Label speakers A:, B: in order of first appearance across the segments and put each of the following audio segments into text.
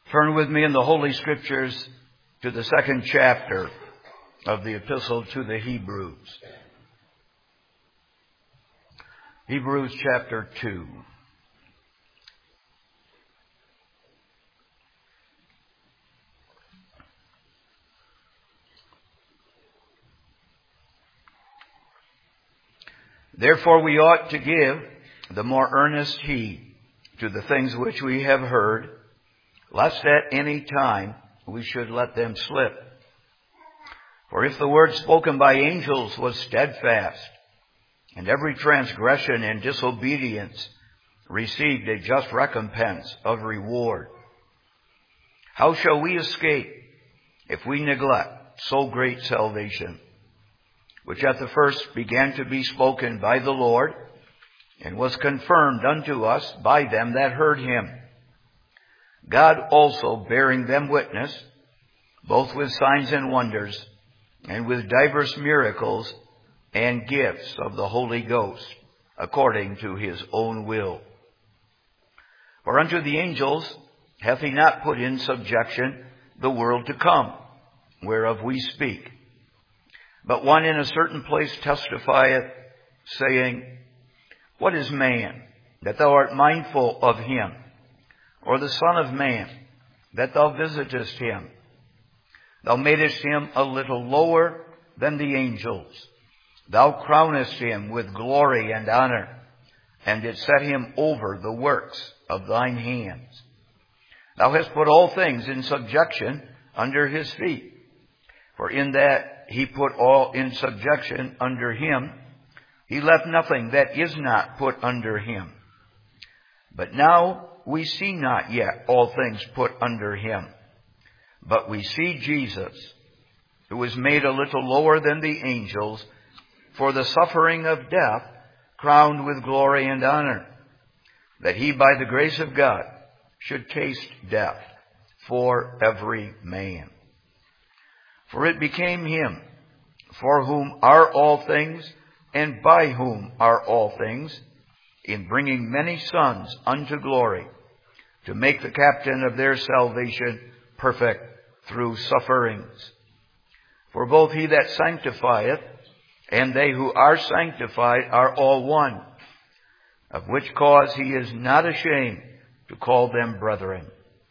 A: Turn with me in the Holy Scriptures to the second chapter of the Epistle to the Hebrews. Hebrews chapter 2. Therefore we ought to give the more earnest heed to the things which we have heard, lest at any time we should let them slip. For if the word spoken by angels was steadfast, and every transgression and disobedience received a just recompense of reward, how shall we escape if we neglect so great salvation, which at the first began to be spoken by the Lord, and was confirmed unto us by them that heard him? God also bearing them witness, both with signs and wonders, and with divers miracles and gifts of the Holy Ghost, according to his own will. For unto the angels hath he not put in subjection the world to come, whereof we speak. But one in a certain place testifieth, saying, What is man, that thou art mindful of him? Or the Son of Man, that thou visitest him? Thou madest him a little lower than the angels. Thou crownest him with glory and honor, and didst set him over the works of thine hands. Thou hast put all things in subjection under his feet. For in that he put all in subjection under him, he left nothing that is not put under him. But now we see not yet all things put under him, but we see Jesus, who was made a little lower than the angels, for the suffering of death, crowned with glory and honor, that he by the grace of God should taste death for every man. For it became him, for whom are all things, and by whom are all things, in bringing many sons unto glory, to make the captain of their salvation perfect through sufferings. For both he that sanctifieth and they who are sanctified are all one, of which cause he is not ashamed to call them brethren,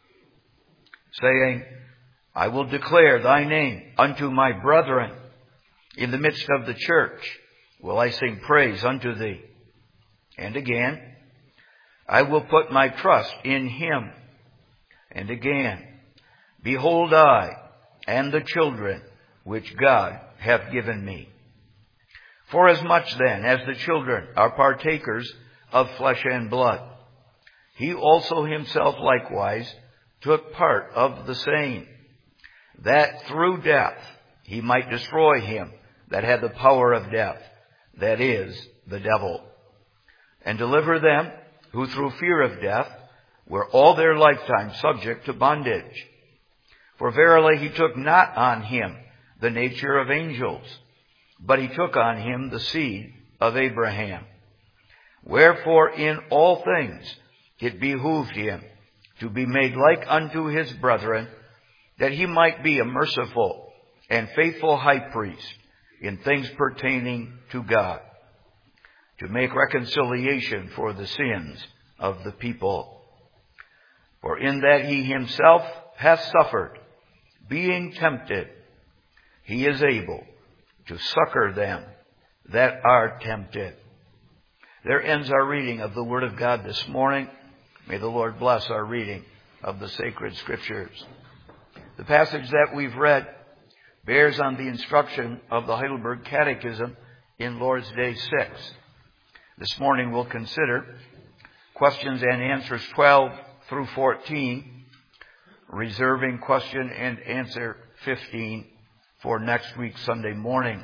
A: saying, I will declare thy name unto my brethren. In the midst of the church will I sing praise unto thee. And again, I will put my trust in him. And again, behold, I and the children which God hath given me. Forasmuch then as the children are partakers of flesh and blood, he also himself likewise took part of the same, that through death he might destroy him that had the power of death, that is, the devil, and deliver them who through fear of death were all their lifetime subject to bondage. For verily he took not on him the nature of angels, but he took on him the seed of Abraham. Wherefore in all things it behooved him to be made like unto his brethren, that he might be a merciful and faithful high priest in things pertaining to God, to make reconciliation for the sins of the people. For in that he himself hath suffered, being tempted, he is able to succor them that are tempted. There ends our reading of the Word of God this morning. May the Lord bless our reading of the sacred Scriptures. The passage that we've read bears on the instruction of the Heidelberg Catechism in Lord's Day 6. This morning we'll consider questions and answers 12 through 14, reserving question and answer 15 for next week, Sunday morning.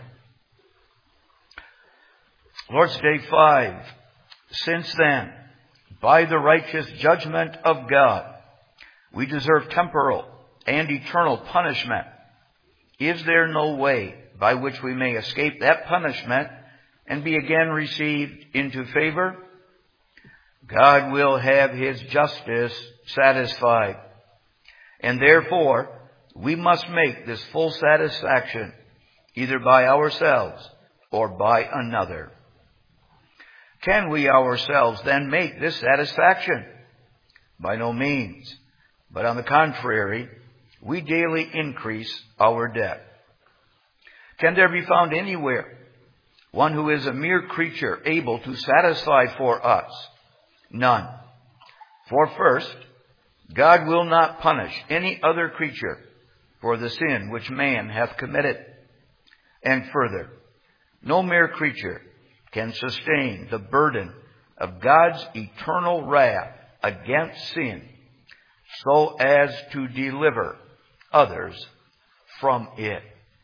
A: Lord's Day 5. Since then, by the righteous judgment of God, we deserve temporal and eternal punishment. Is there no way by which we may escape that punishment and be again received into favor? God will have his justice satisfied. And therefore, we must make this full satisfaction either by ourselves or by another. Can we ourselves then make this satisfaction? By no means. But on the contrary, we daily increase our debt. Can there be found anywhere one who is a mere creature able to satisfy for us? None. For first, God will not punish any other creature for the sin which man hath committed. And further, no mere creature can sustain the burden of God's eternal wrath against sin so as to deliver others from it.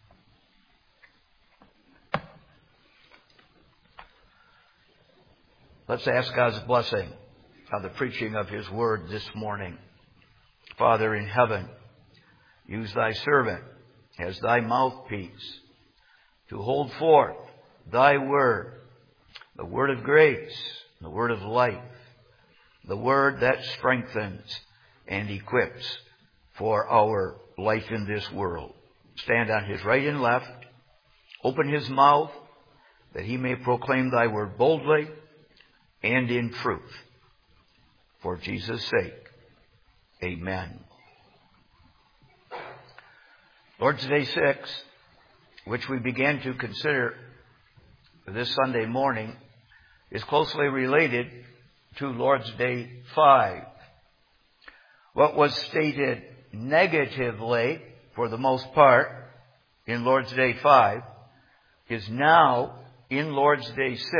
A: Let's ask God's blessing on the preaching of His Word this morning. Father in heaven, use Thy servant as Thy mouthpiece to hold forth Thy Word, the Word of grace, the Word of life, the Word that strengthens and equips for our life in this world. Stand on His right and left. Open His mouth that He may proclaim Thy Word boldly and in truth. For Jesus' sake, amen. Lord's Day 6, which we began to consider this Sunday morning, is closely related to Lord's Day 5. What was stated negatively, for the most part, in Lord's Day 5, is now, in Lord's Day 6,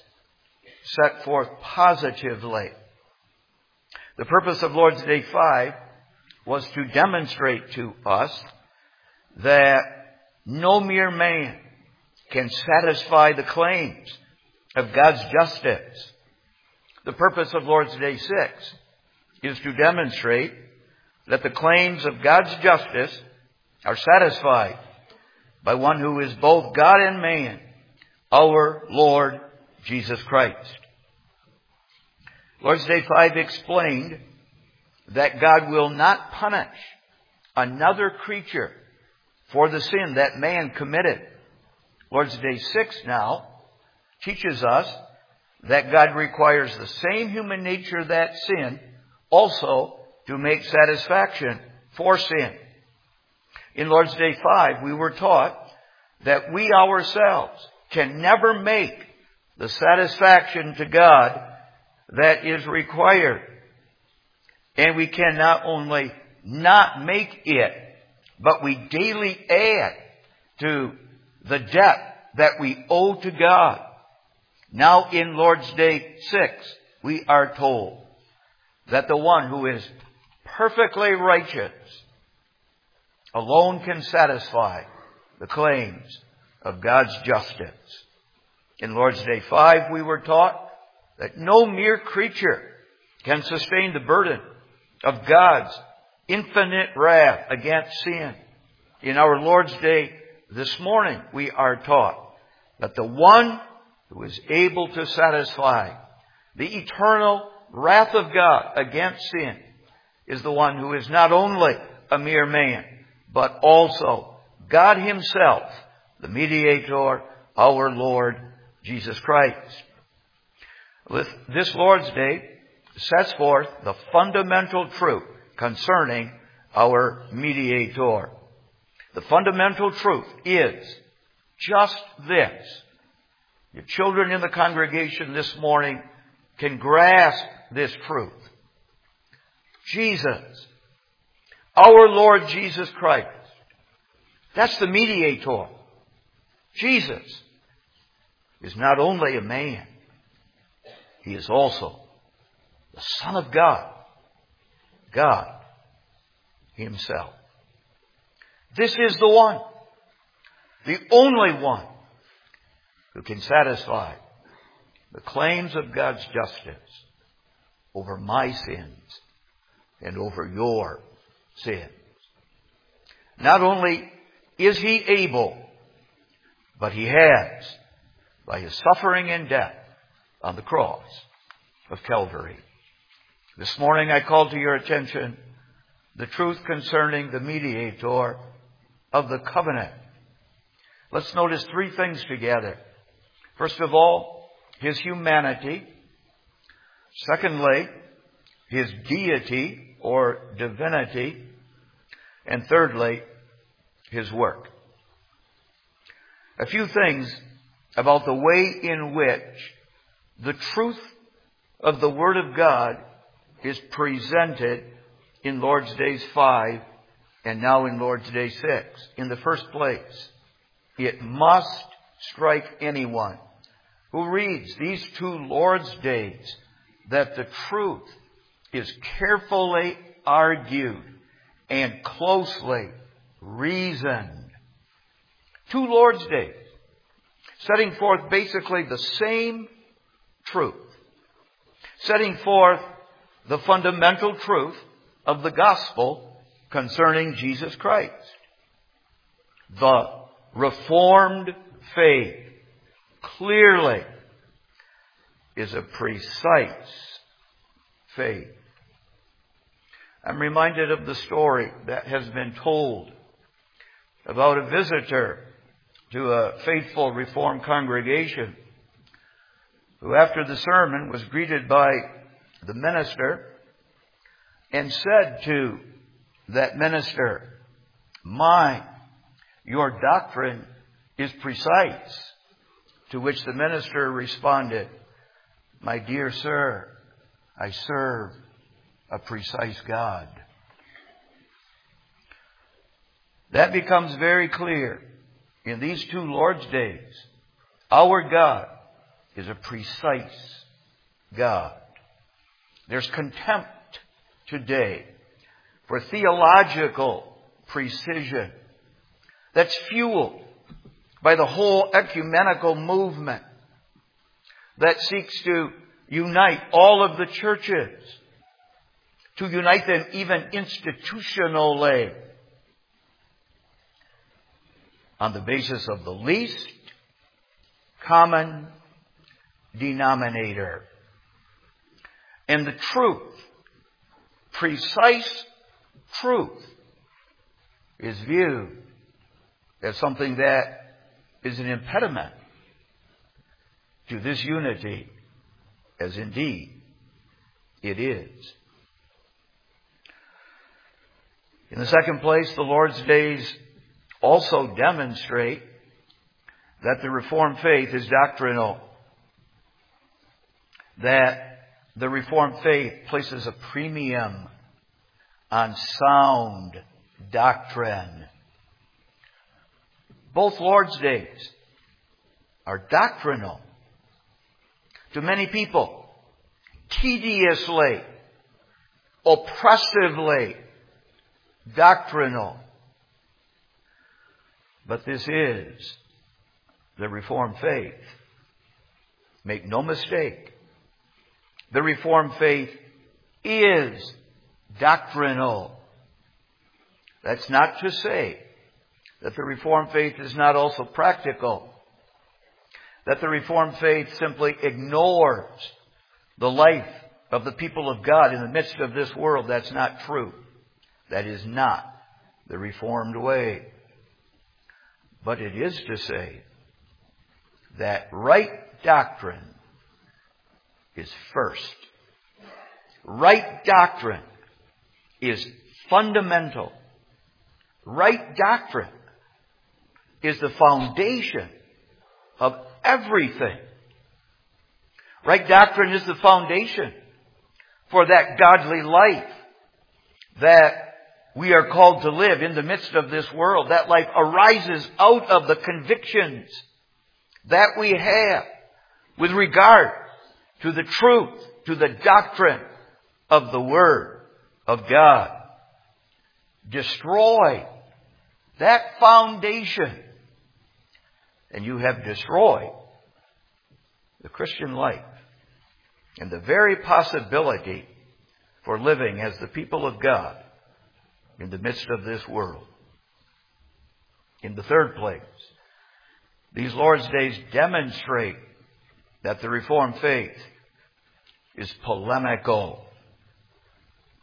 A: set forth positively. The purpose of Lord's Day 5 was to demonstrate to us that no mere man can satisfy the claims of God's justice. The purpose of Lord's Day 6 is to demonstrate that the claims of God's justice are satisfied by one who is both God and man, our Lord Jesus Christ. Lord's Day 5 explained that God will not punish another creature for the sin that man committed. Lord's Day 6 now teaches us that God requires the same human nature that sinned also to make satisfaction for sin. In Lord's Day 5, we were taught that we ourselves can never make the satisfaction to God that is required. And we can not only not make it, but we daily add to the debt that we owe to God. Now in Lord's Day 6, we are told that the one who is perfectly righteous alone can satisfy the claims of God's justice. In Lord's Day 5, we were taught that no mere creature can sustain the burden of God's infinite wrath against sin. In our Lord's Day this morning, we are taught that the one who is able to satisfy the eternal wrath of God against sin is the one who is not only a mere man, but also God Himself, the mediator, our Lord Jesus Christ. This Lord's Day sets forth the fundamental truth concerning our mediator. The fundamental truth is just this. Your children in the congregation this morning can grasp this truth. Jesus, our Lord Jesus Christ, that's the mediator. Jesus is not only a man, He is also the Son of God, God Himself. This is the one, the only one, who can satisfy the claims of God's justice over my sins and over your sins. Not only is He able, but He has, by His suffering and death on the cross of Calvary. This morning I call to your attention the truth concerning the mediator of the covenant. Let's notice three things together. First of all, his humanity. Secondly, his deity or divinity. And thirdly, his work. A few things about the way in which the truth of the Word of God is presented in Lord's Days 5 and now in Lord's Day 6. In the first place, it must strike anyone who reads these two Lord's Days that the truth is carefully argued and closely reasoned. Two Lord's Days, setting forth basically the same truth, setting forth the fundamental truth of the gospel concerning Jesus Christ. The Reformed faith clearly is a precise faith. I'm reminded of the story that has been told about a visitor to a faithful Reformed congregation who, after the sermon, was greeted by the minister and said to that minister, "My, your doctrine is precise." To which the minister responded, "My dear sir, I serve a precise God." That becomes very clear in these two Lord's Days. Our God is a precise God. There's contempt today for theological precision that's fueled by the whole ecumenical movement that seeks to unite all of the churches, to unite them even institutionally on the basis of the least common denominator. And the truth, precise truth, is viewed as something that is an impediment to this unity, as indeed it is. In the second place, the Lord's Days also demonstrate that the Reformed faith is doctrinal, that the Reformed faith places a premium on sound doctrine. Both Lord's Days are doctrinal. To many people, tediously, oppressively doctrinal. But this is the Reformed faith. Make no mistake. The Reformed faith is doctrinal. That's not to say that the Reformed faith is not also practical. That the Reformed faith simply ignores the life of the people of God in the midst of this world. That's not true. That is not the Reformed way. But it is to say that right doctrine is first. Right doctrine is fundamental. Right doctrine is the foundation of everything. Right doctrine is the foundation for that godly life that we are called to live in the midst of this world. That life arises out of the convictions that we have with regard to the truth, to the doctrine of the Word of God. Destroy that foundation, and you have destroyed the Christian life and the very possibility for living as the people of God in the midst of this world. In the third place, these Lord's Days demonstrate that the Reformed faith is polemical.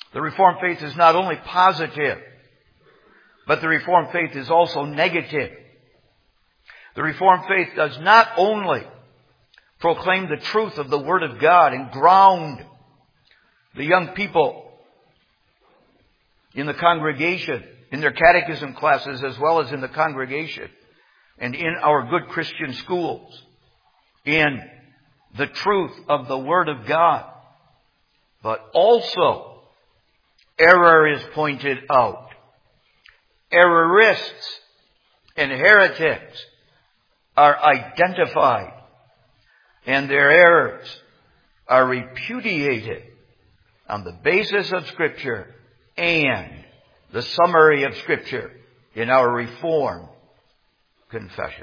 A: The Reformed faith is not only positive, but the Reformed faith is also negative. The Reformed faith does not only proclaim the truth of the Word of God and ground the young people in the congregation, in their catechism classes, as well as in the congregation and in our good Christian schools, in the truth of the Word of God. But also, error is pointed out. Errorists and heretics are identified, and their errors are repudiated on the basis of Scripture and the summary of Scripture in our Reformed confessions.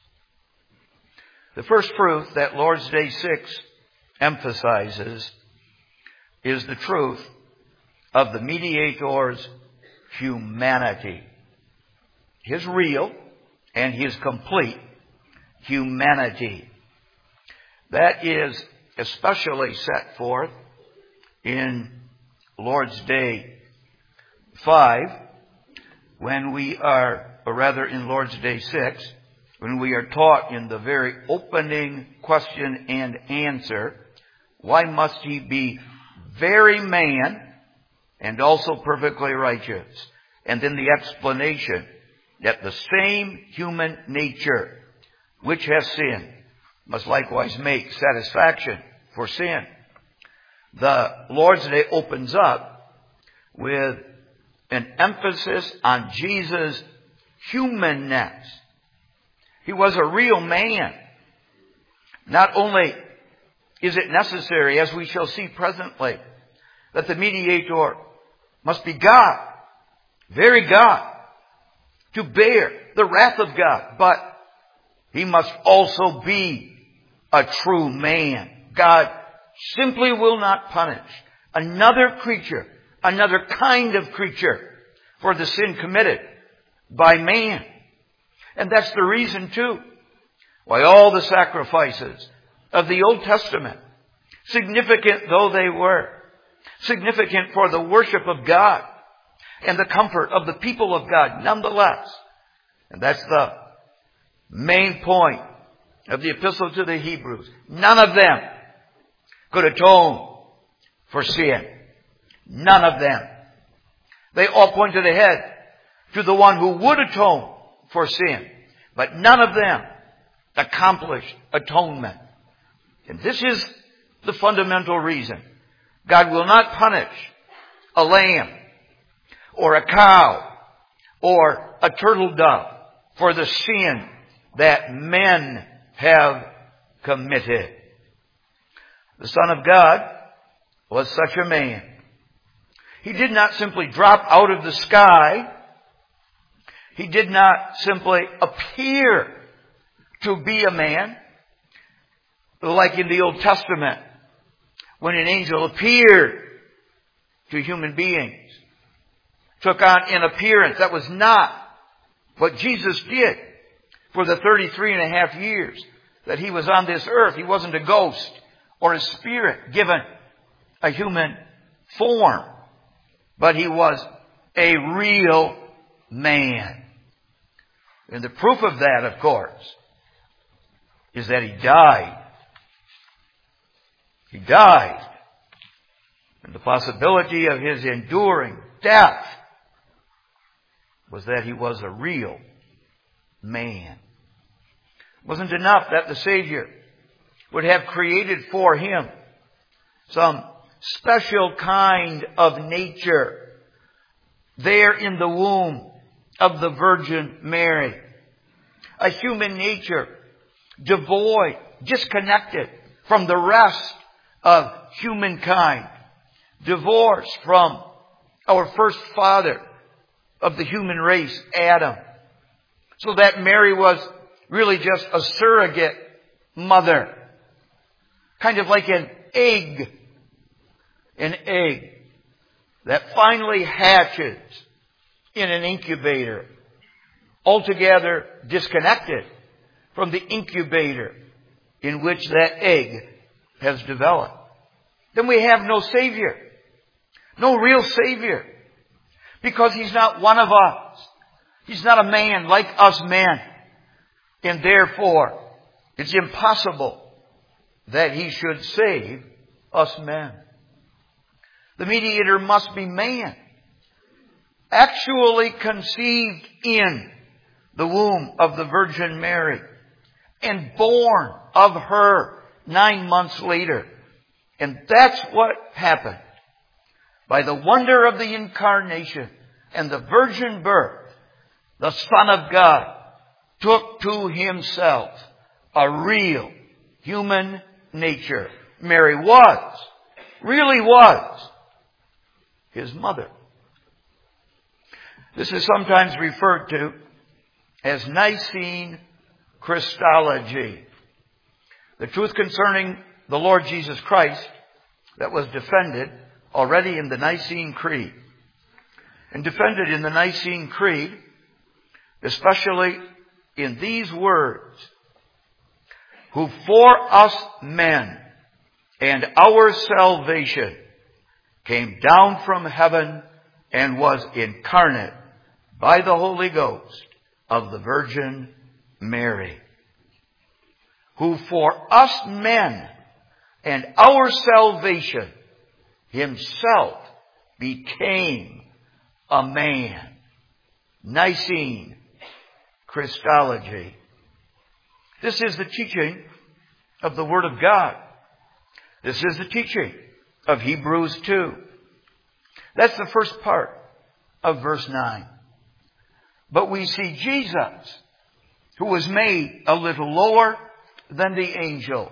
A: The first truth that Lord's Day 6 emphasizes is the truth of the mediator's humanity. His real and his complete humanity. That is especially set forth in Lord's Day 5, when we are, or rather in Lord's Day 6, when we are taught in the very opening question and answer, why must he be very man and also perfectly righteous? And then the explanation that the same human nature which has sinned must likewise make satisfaction for sin. The Lord's Day opens up with an emphasis on Jesus' humanness. He was a real man. Not only is it necessary, as we shall see presently, that the mediator must be God, very God, to bear the wrath of God, but he must also be a true man. God simply will not punish another creature, another kind of creature, for the sin committed by man. And that's the reason, too, why all the sacrifices of the Old Testament, significant though they were, significant for the worship of God and the comfort of the people of God nonetheless. And that's the main point of the Epistle to the Hebrews. None of them could atone for sin. None of them. They all pointed ahead to the one who would atone for sin. But none of them accomplished atonement. And this is the fundamental reason. God will not punish a lamb or a cow or a turtle dove for the sin that men have committed. The Son of God was such a man. He did not simply drop out of the sky. He did not simply appear to be a man, like in the Old Testament, when an angel appeared to human beings, took on an appearance. That was not what Jesus did for the 33 and a half years that he was on this earth. He wasn't a ghost or a spirit given a human form, but he was a real man. And the proof of that, of course, is that he died. He died. And the possibility of his enduring death was that he was a real man. It wasn't enough that the Savior would have created for him some special kind of nature there in the womb of the Virgin Mary. A human nature devoid, disconnected from the rest of humankind, divorced from our first father of the human race, Adam, so that Mary was really just a surrogate mother, kind of like an egg that finally hatches in an incubator, altogether disconnected from the incubator in which that egg has developed. Then we have no Savior. No real Savior. Because He's not one of us. He's not a man like us men. And therefore, it's impossible that He should save us men. The mediator must be man, actually conceived in the womb of the Virgin Mary and born of her 9 months later. And that's what happened. By the wonder of the incarnation and the virgin birth, the Son of God took to Himself a real human nature. Mary really was His mother. This is sometimes referred to as Nicene Christology. The truth concerning the Lord Jesus Christ that was defended already in the Nicene Creed. And defended in the Nicene Creed, especially in these words, who for us men and our salvation came down from heaven and was incarnate by the Holy Ghost of the Virgin Mary. Who for us men and our salvation Himself became a man. Nicene Christology. This is the teaching of the Word of God. This is the teaching of Hebrews 2. That's the first part of verse 9. But we see Jesus, who was made a little lower than the angels.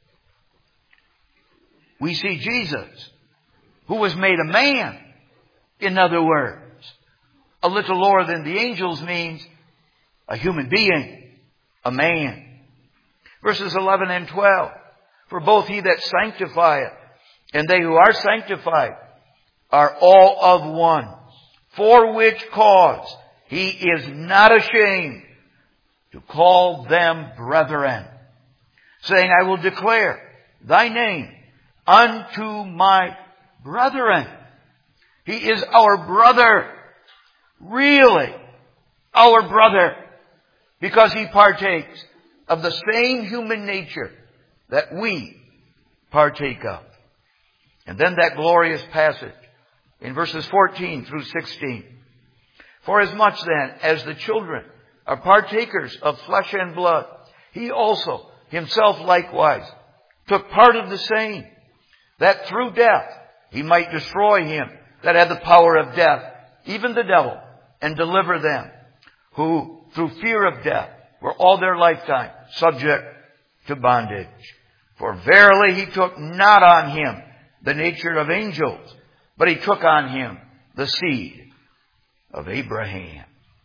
A: We see Jesus, who was made a man. In other words, a little lower than the angels means a human being, a man. Verses 11 and 12. For both He that sanctifieth and they who are sanctified are all of one. For which cause He is not ashamed to call them brethren, saying, I will declare Thy name unto my brethren. He is our brother. Really, our brother. Because He partakes of the same human nature that we partake of. And then that glorious passage in verses 14 through 16. For as much then as the children are partakers of flesh and blood, He also Himself likewise took part of the same, that through death He might destroy him that had the power of death, even the devil, and deliver them who through fear of death were all their lifetime subject to bondage. For verily He took not on Him the nature of angels, but He took on Him the seed of Abraham.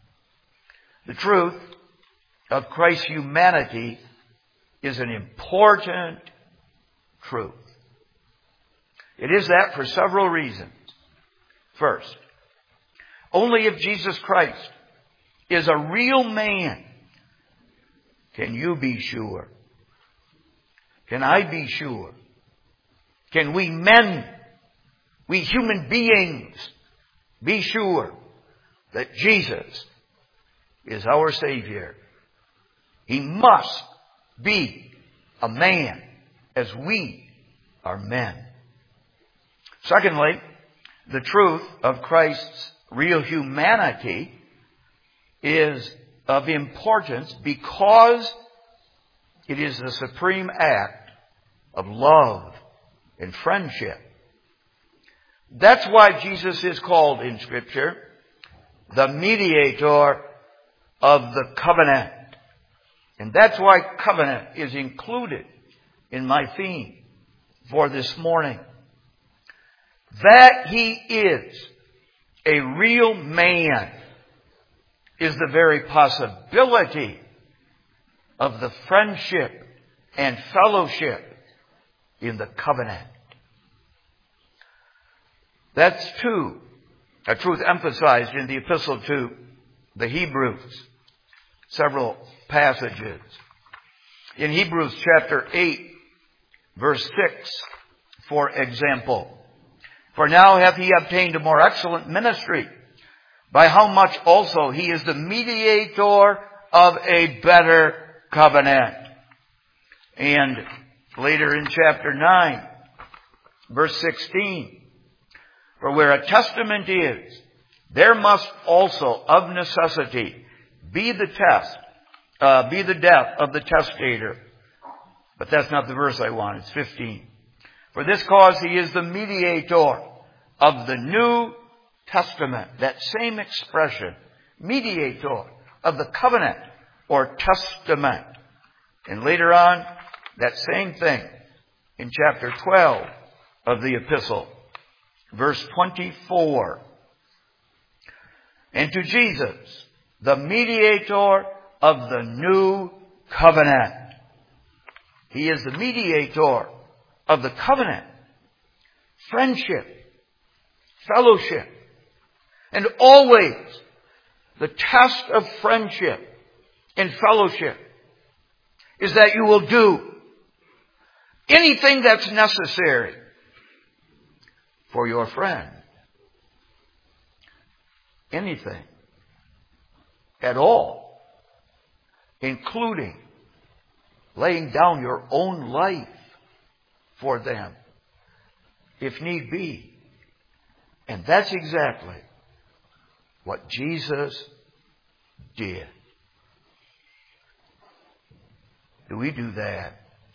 A: The truth of Christ's humanity is an important truth. It is that for several reasons. First, only if Jesus Christ is a real man can you be sure. Can I be sure? Can we men, we human beings, be sure that Jesus is our Savior? He must be a man as we are men. Secondly, the truth of Christ's real humanity is of importance because it is the supreme act of love and friendship. That's why Jesus is called in Scripture the mediator of the covenant. And that's why covenant is included in my theme for this morning. That He is a real man is the very possibility of the friendship and fellowship in the covenant. That's a truth emphasized in the epistle to the Hebrews. Several passages. In Hebrews chapter 8, verse 6, for example, For now hath he obtained a more excellent ministry, by how much also he is the mediator of a better covenant. And later in chapter 9, verse 16, for where a testament is, there must also of necessity be the death of the testator. But that's not the verse I want. It's 15. For this cause he is the mediator of the New Testament. That same expression, mediator of the covenant or testament. And later on, that same thing in chapter 12 of the epistle, verse 24. And to Jesus, the mediator of the new covenant. He is the mediator of the covenant, friendship, fellowship. And always the test of friendship and fellowship is that you will do anything that's necessary for your friend. Anything at all, including laying down your own life for them, if need be. And that's exactly what Jesus did. Do we do that?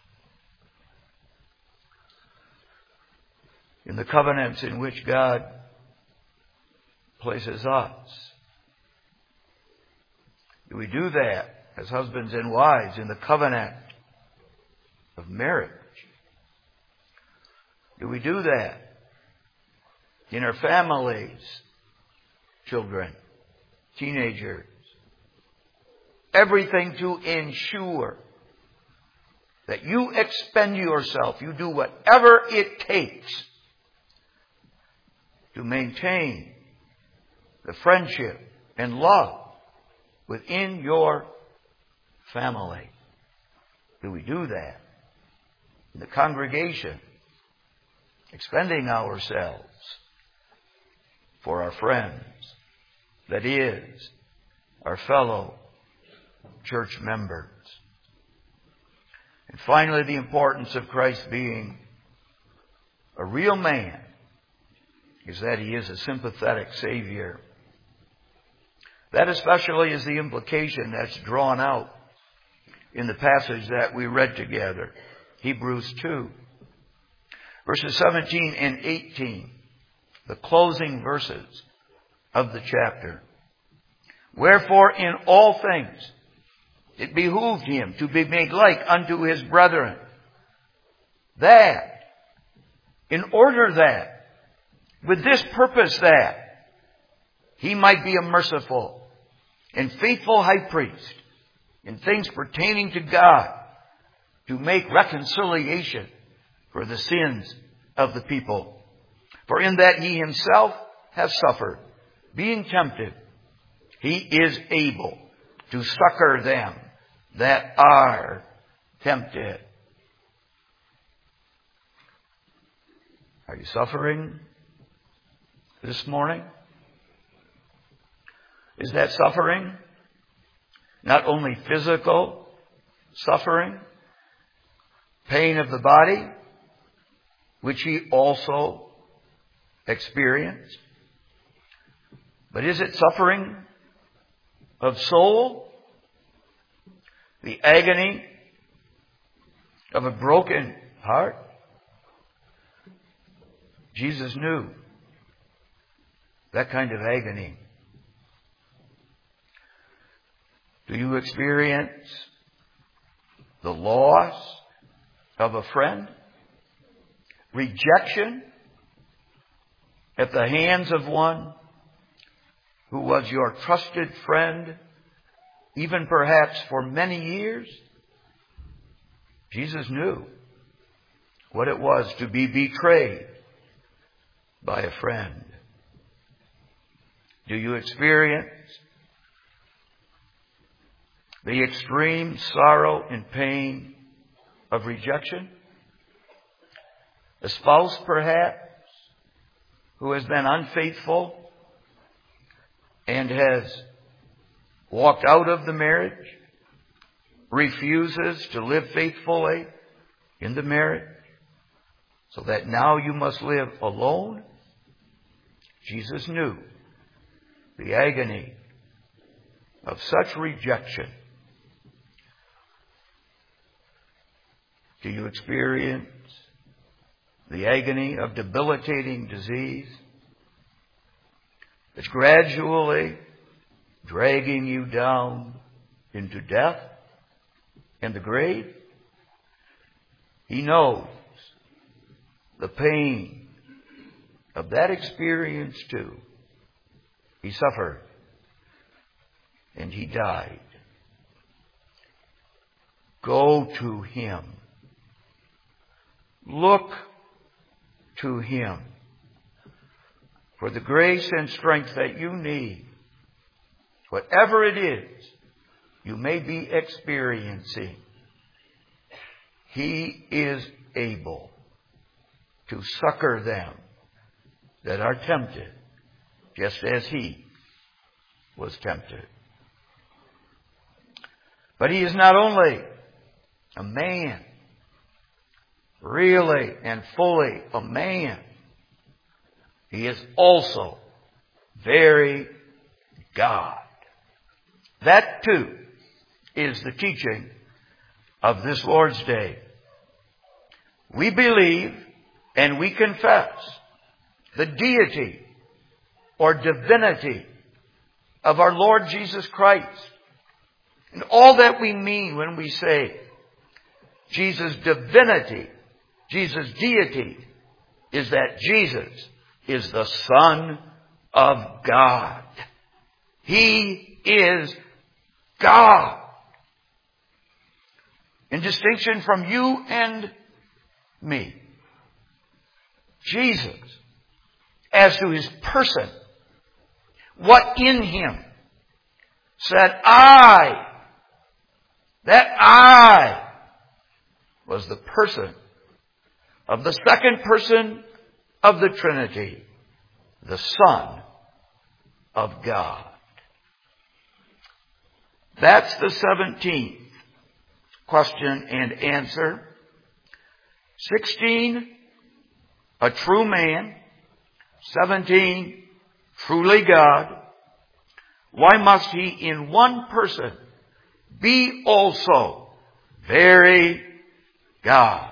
A: In the covenants in which God places us, do we do that as husbands and wives in the covenant of marriage? Do we do that in our families, children, teenagers? Everything to ensure that you expend yourself, you do whatever it takes to maintain the friendship and love within your family. Do we do that in the congregation, expending ourselves for our friends, that is, our fellow church members? And finally, the importance of Christ being a real man is that he is a sympathetic Savior. That especially is the implication that's drawn out in the passage that we read together, Hebrews 2. Verses 17 and 18, the closing verses of the chapter. Wherefore in all things it behooved him to be made like unto his brethren, that, in order that, with this purpose that, he might be a merciful and faithful high priest in things pertaining to God, to make reconciliation for the sins of the people. For in that he himself has suffered, being tempted, he is able to succor them that are tempted. Are you suffering this morning? Is that suffering not only physical suffering, pain of the body, which he also experienced, but is it suffering of soul? The agony of a broken heart? Jesus knew that kind of agony. Do you experience the loss of a friend? Rejection at the hands of one who was your trusted friend, even perhaps for many years? Jesus knew what it was to be betrayed by a friend. Do you experience the extreme sorrow and pain of rejection? A spouse, perhaps, who has been unfaithful and has walked out of the marriage, refuses to live faithfully in the marriage, so that now you must live alone? Jesus knew the agony of such rejection. Do you experience the agony of debilitating disease that's gradually dragging you down into death and the grave? He knows the pain of that experience too. He suffered and He died. Go to Him. Look to Him for the grace and strength that you need. Whatever it is you may be experiencing, He is able to succor them that are tempted, just as He was tempted. But He is not only a man, really and fully a man, He is also very God. That too is the teaching of this Lord's Day. We believe and we confess the deity or divinity of our Lord Jesus Christ. And all that we mean when we say Jesus' divinity, Jesus' deity, is that Jesus is the Son of God. He is God. In distinction from you and me. Jesus, as to His person, what in Him said, that I was the person of the second person of the Trinity, the Son of God. That's the 17th question and answer. 16, a true man. 17, truly God. Why must He in one person be also very God?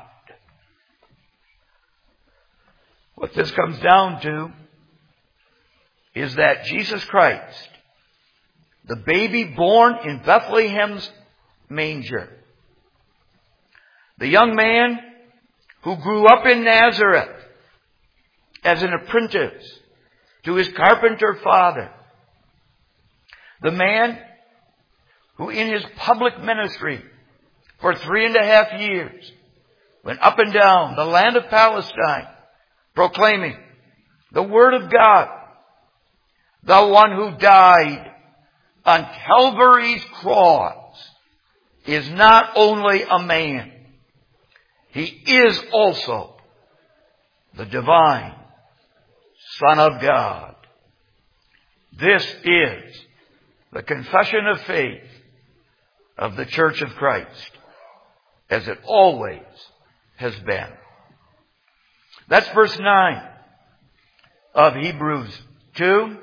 A: What this comes down to is that Jesus Christ, the baby born in Bethlehem's manger, the young man who grew up in Nazareth as an apprentice to his carpenter father, the man who in his public ministry for 3.5 years went up and down the land of Palestine proclaiming the Word of God, the one who died on Calvary's cross, is not only a man, He is also the divine Son of God. This is the confession of faith of the Church of Christ, as it always has been. That's verse 9 of Hebrews 2.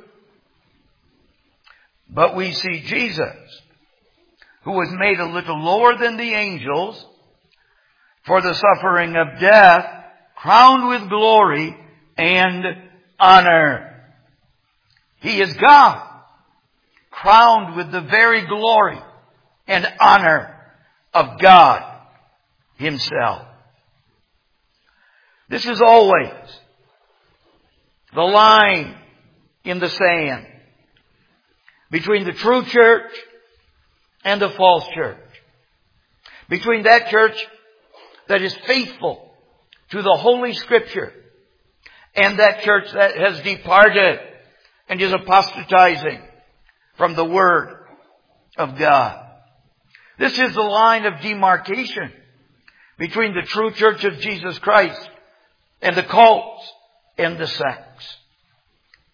A: But we see Jesus, who was made a little lower than the angels for the suffering of death, crowned with glory and honor. He is God, crowned with the very glory and honor of God Himself. This is always the line in the sand between the true church and the false church. Between that church that is faithful to the Holy Scripture and that church that has departed and is apostatizing from the Word of God. This is the line of demarcation between the true church of Jesus Christ and the cults and the sects.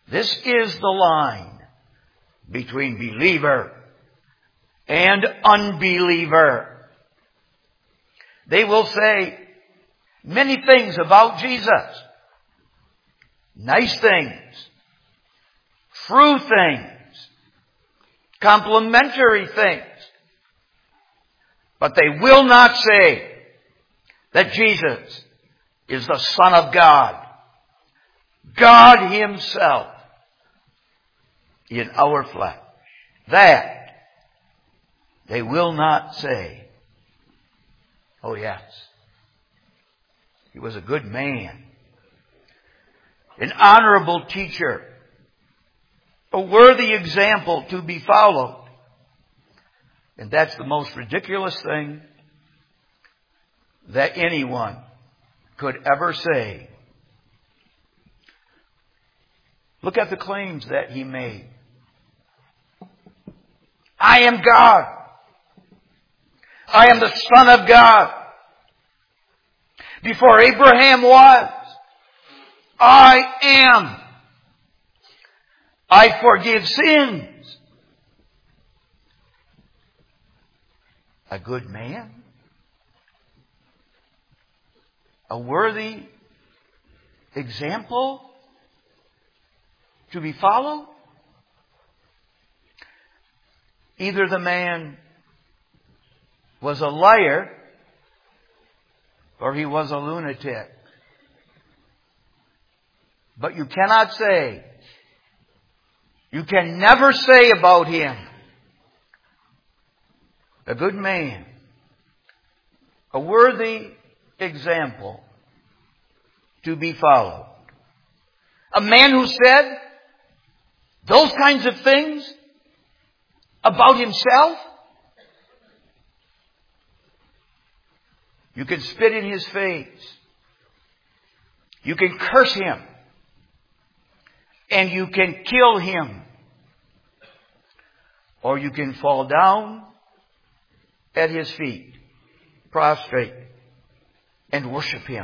A: This is the line between believer and unbeliever. They will say many things about Jesus. Nice things, true things, complimentary things. But they will not say that Jesus is the Son of God. God Himself in our flesh. That they will not say. Oh yes, He was a good man, an honorable teacher, a worthy example to be followed. And that's the most ridiculous thing that anyone could ever say. Look at the claims that He made. I am God. I am the Son of God. Before Abraham was, I am. I forgive sins. A good man? A worthy example to be followed? Either the man was a liar or he was a lunatic. But you cannot say, you can never say about him, a good man, a worthy example to be followed. A man who said those kinds of things about himself. You can spit in his face. You can curse him. And you can kill him. Or you can fall down at his feet, prostrate, and worship him.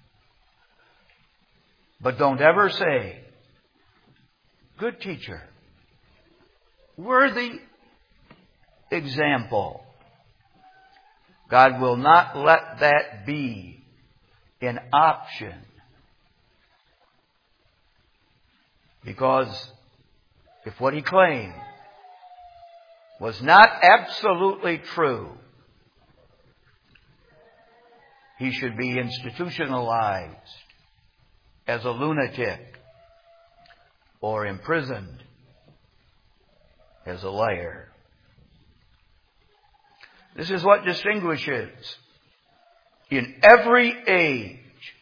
A: But don't ever say, good teacher, worthy example. God will not let that be an option. Because if what he claimed was not absolutely true, he should be institutionalized as a lunatic or imprisoned as a liar. This is what distinguishes in every age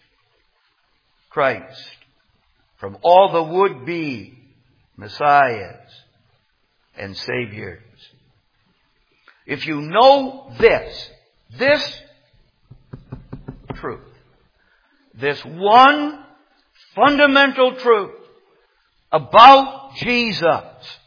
A: Christ from all the would-be messiahs and saviors. If you know this truth, this one fundamental truth about Jesus,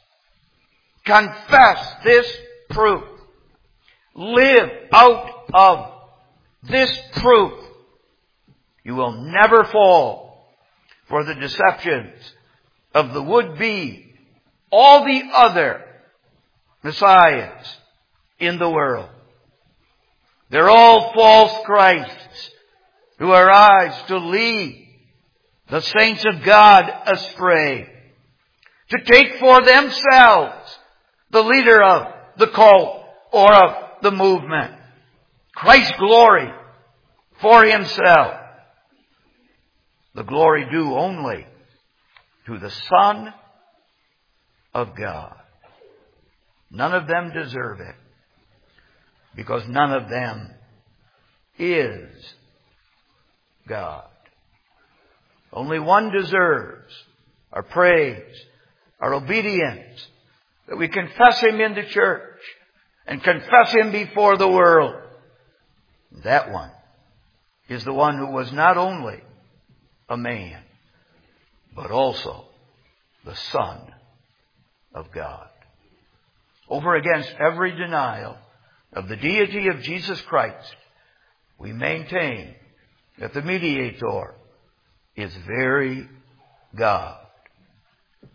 A: confess this truth, live out of this truth, you will never fall for the deceptions of the would-be, all the other messiahs in the world. They're all false Christs who arise to lead the saints of God astray, to take for themselves the leader of the cult or of the movement, Christ's glory for Himself. The glory due only to the Son of God. None of them deserve it, because none of them is God. Only one deserves our praise, our obedience, that we confess Him in the church and confess Him before the world. That one is the one who was not only a man, but also the Son of God. Over against every denial of the deity of Jesus Christ, we maintain that the mediator is very God.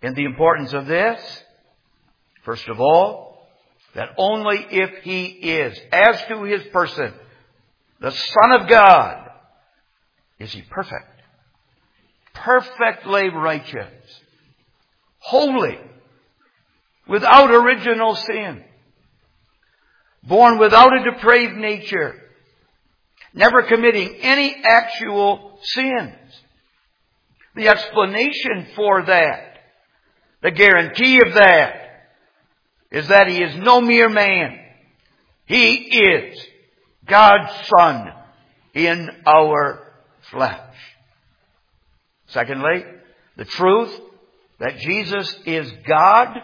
A: in the importance of this, first of all, that only if He is, as to His person, the Son of God, is He perfect. Perfectly righteous. Holy. Without original sin. Born without a depraved nature. Never committing any actual sins. The explanation for that, the guarantee of that, is that He is no mere man. He is God's Son in our flesh. Secondly, the truth that Jesus is God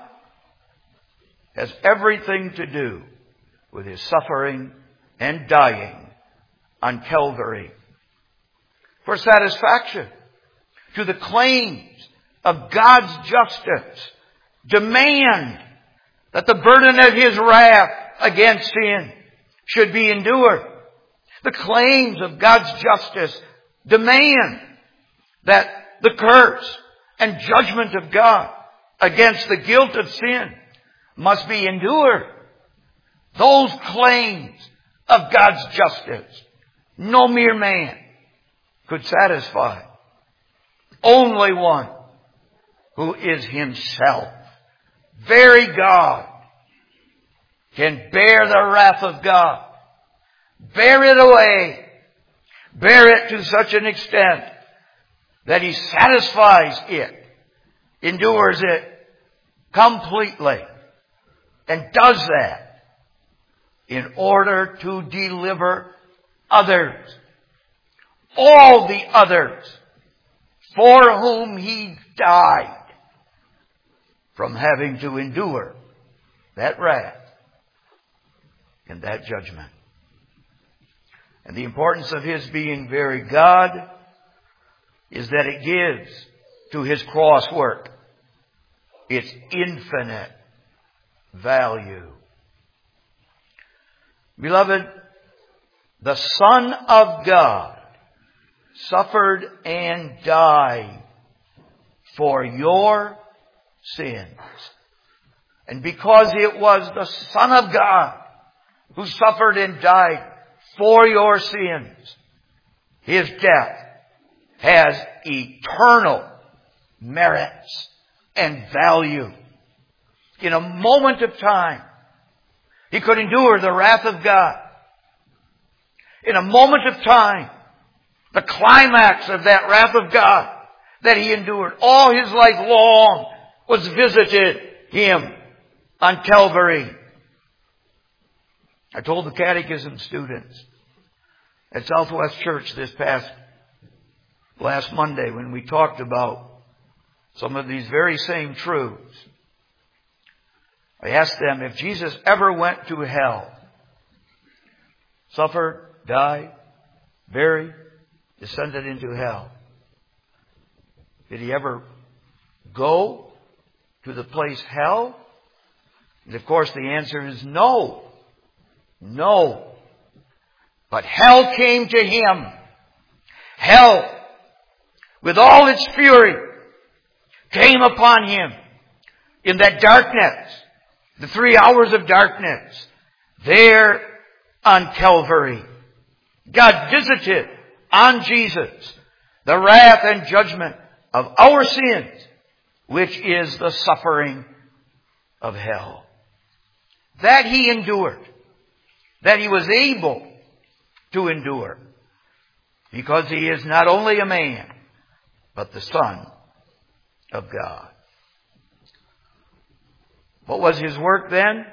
A: has everything to do with His suffering and dying on Calvary. For satisfaction to the claims of God's justice, demand that the burden of His wrath against sin should be endured. The claims of God's justice demand that the curse and judgment of God against the guilt of sin must be endured. Those claims of God's justice, no mere man could satisfy. Only one who is Himself, very God, can bear the wrath of God, bear it away, bear it to such an extent that He satisfies it, endures it completely, and does that in order to deliver others, all the others for whom He died, from having to endure that wrath and that judgment. And the importance of His being very God is that it gives to His cross work its infinite value. Beloved, the Son of God suffered and died for your sins. And because it was the Son of God who suffered and died for your sins, His death has eternal merits and value. In a moment of time, He could endure the wrath of God. In a moment of time, the climax of that wrath of God that He endured all His life long was visited Him on Calvary. I told the catechism students at Southwest Church this last Monday when we talked about some of these very same truths. I asked them if Jesus ever went to hell, suffered, died, buried, descended into hell, did He ever go to the place hell? And of course the answer is no. No. But hell came to Him. Hell, with all its fury, came upon Him in that darkness, the 3 hours of darkness, there on Calvary. God visited on Jesus the wrath and judgment of our sins, which is the suffering of hell. That He endured, that He was able to endure, because He is not only a man, but the Son of God. What was His work then?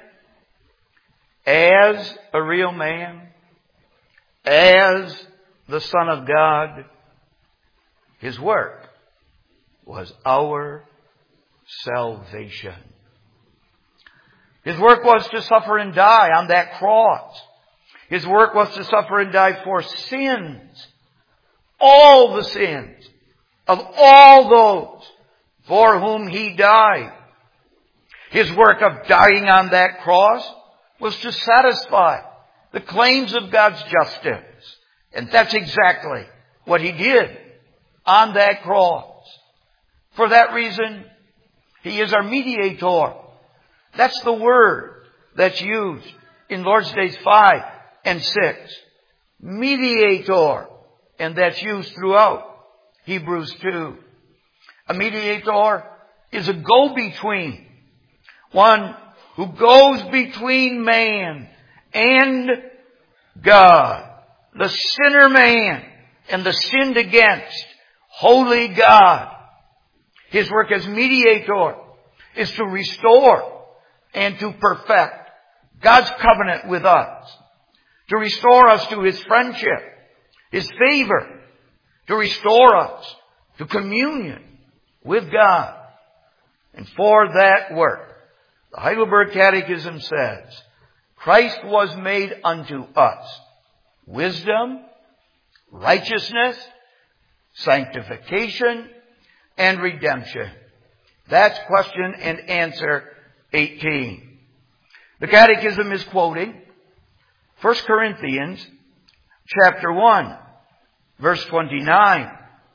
A: As a real man, as the Son of God, His work was our salvation. His work was to suffer and die on that cross. His work was to suffer and die for sins. All the sins of all those for whom He died. His work of dying on that cross was to satisfy the claims of God's justice. And that's exactly what He did on that cross. For that reason, He is our mediator. That's the word that's used in Lord's Days 5 and 6. Mediator. And that's used throughout Hebrews 2. A mediator is a go-between. One who goes between man and God. The sinner man and the sinned against holy God. His work as mediator is to restore and to perfect God's covenant with us. To restore us to His friendship, His favor. To restore us to communion with God. And for that work, the Heidelberg Catechism says, Christ was made unto us wisdom, righteousness, sanctification, and redemption. That's question and answer 18. The Catechism is quoting 1 Corinthians chapter 1, verse 29.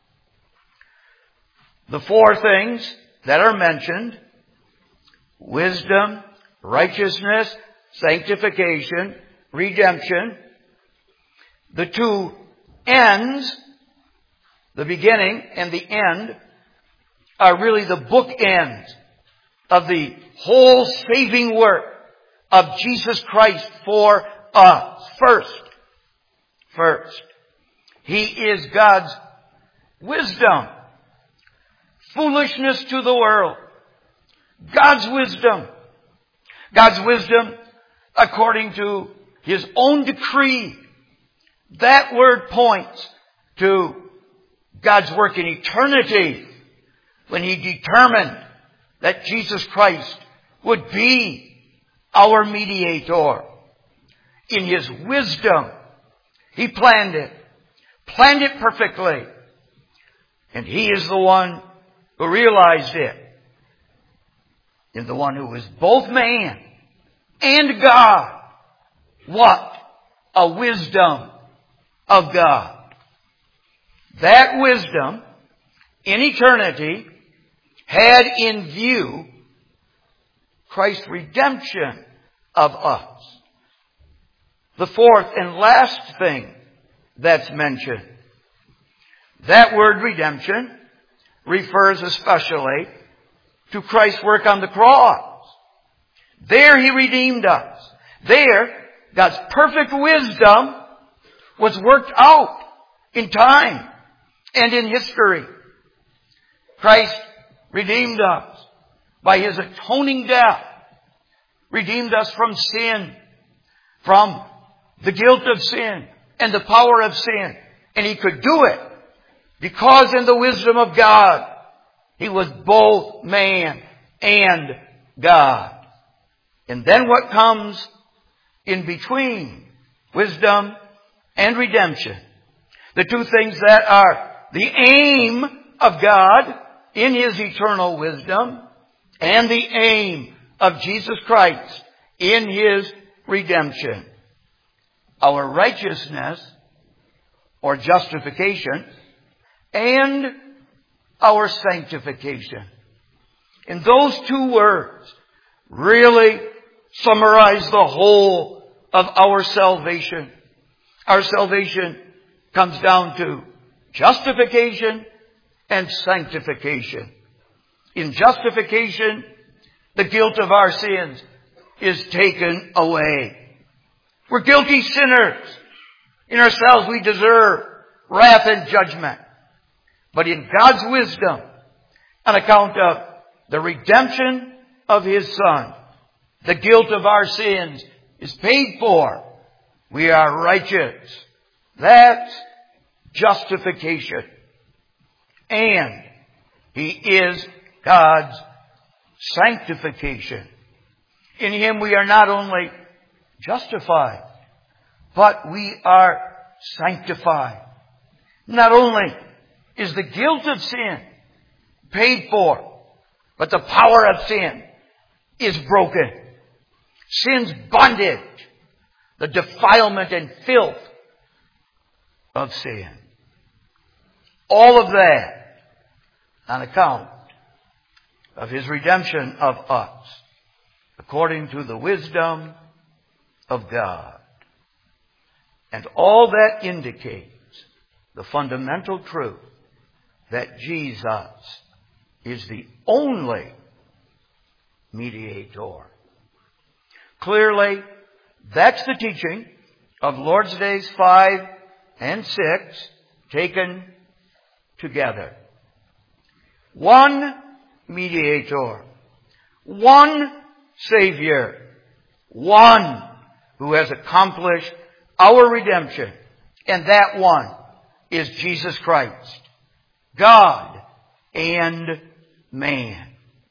A: The four things that are mentioned, wisdom, righteousness, sanctification, redemption, the two ends, the beginning and the end, are really the bookends of the whole saving work of Jesus Christ for us. First, He is God's wisdom. Foolishness to the world. God's wisdom. God's wisdom according to His own decree. That word points to God's work in eternity when He determined that Jesus Christ would be our mediator. In His wisdom, He planned it perfectly. And He is the one who realized it. In the one who is both man and God. What a wisdom of God. That wisdom in eternity had in view Christ's redemption of us. The fourth and last thing that's mentioned. That word redemption refers especially to Christ's work on the cross. There He redeemed us. There, God's perfect wisdom was worked out in time and in history. Christ redeemed us by His atoning death. Redeemed us from sin, from the guilt of sin and the power of sin. And He could do it because in the wisdom of God, He was both man and God. And then what comes in between wisdom and redemption? The two things that are the aim of God in His eternal wisdom and the aim of Jesus Christ in His redemption. Our righteousness or justification and our sanctification. And those two words really summarize the whole of our salvation. Our salvation comes down to justification and sanctification. In justification, the guilt of our sins is taken away. We're guilty sinners. In ourselves we deserve wrath and judgment. But in God's wisdom, on account of the redemption of His Son, the guilt of our sins is paid for. We are righteous. That's justification. And He is God's sanctification. In Him we are not only justified, but we are sanctified. Not only is the guilt of sin paid for, but the power of sin is broken. Sin's bondage, the defilement and filth of sin. All of that on account of His redemption of us, according to the wisdom of God. And all that indicates the fundamental truth that Jesus is the only mediator. Clearly, that's the teaching of Lord's Days 5 and 6 taken together. One mediator, one Savior, one who has accomplished our redemption, and that one is Jesus Christ, God and man,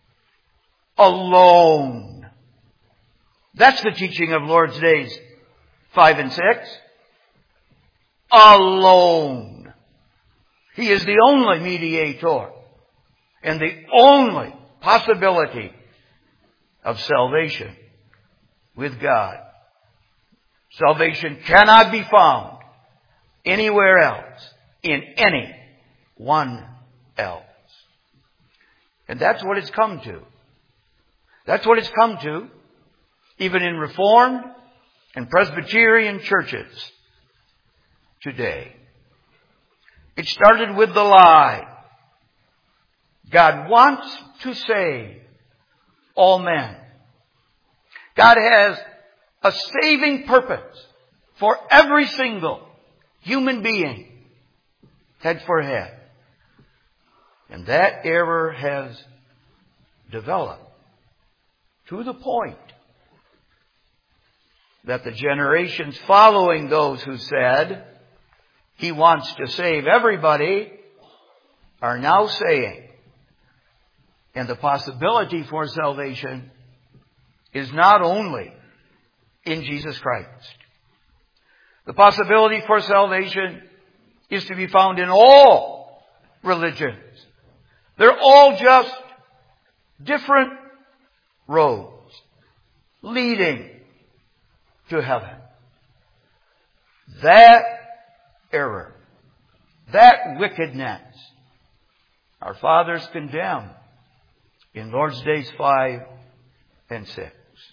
A: alone. That's the teaching of Lord's Days 5 and 6. Alone. He is the only mediator and the only possibility of salvation with God. Salvation cannot be found anywhere else, in any one else. And that's what it's come to. That's what it's come to, even in Reformed and Presbyterian churches today. It started with the lie. God wants to save all men. God has a saving purpose for every single human being, head for head. And that error has developed to the point that the generations following those who said He wants to save everybody are now saying, and the possibility for salvation is not only in Jesus Christ. The possibility for salvation is to be found in all religions. They're all just different roads leading to heaven. That error, that wickedness, our fathers condemned in Lord's Days 5 and 6.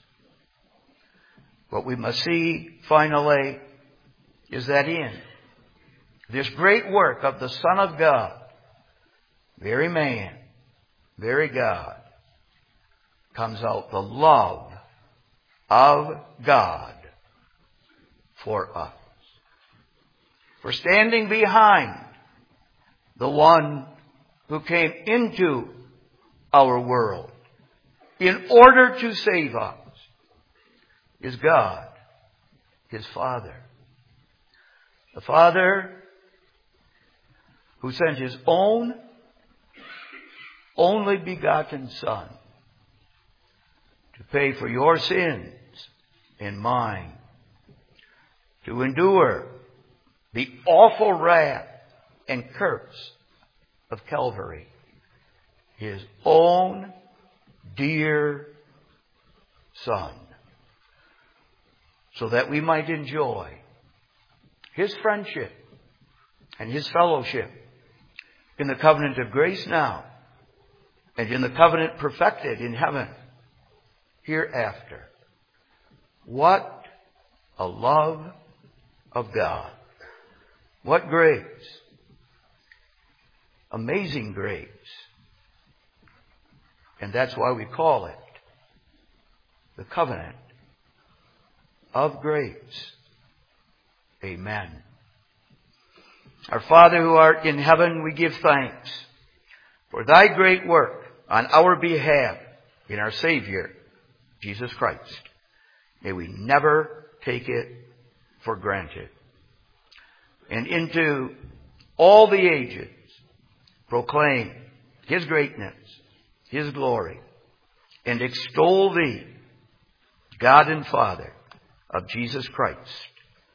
A: What we must see, finally, is that in this great work of the Son of God, very man, very God, comes out the love of God for us. For standing behind the one who came into our world in order to save us is God, His Father. The Father who sent His own only begotten Son to pay for your sins and mine, to endure the awful wrath and curse of Calvary. His own dear Son, so that we might enjoy His friendship and His fellowship in the covenant of grace now, and in the covenant perfected in heaven hereafter. What a love of God. What grace. Amazing grace. And that's why we call it the covenant of grace. Amen. Our Father who art in heaven, we give thanks for Thy great work on our behalf in our Savior, Jesus Christ. May we never take it for granted. And into all the ages proclaim His greatness, His glory, and extol Thee, God and Father of Jesus Christ,